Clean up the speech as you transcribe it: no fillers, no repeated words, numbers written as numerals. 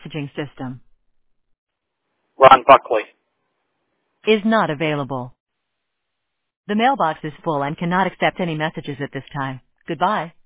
messaging system. Ron Buckley. Is not available. The mailbox is full and cannot accept any messages at this time. Goodbye.